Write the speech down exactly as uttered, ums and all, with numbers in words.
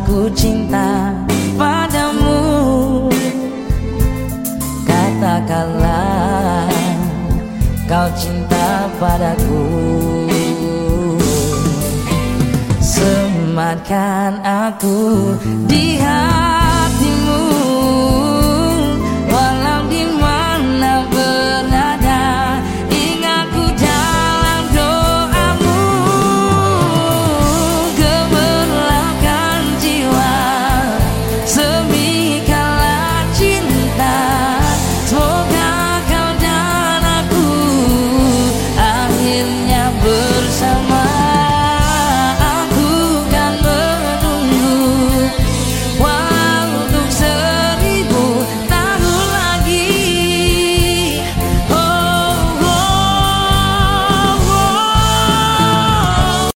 aku cinta padamu. Katakanlah kau cinta padaku. Sematkan aku di hati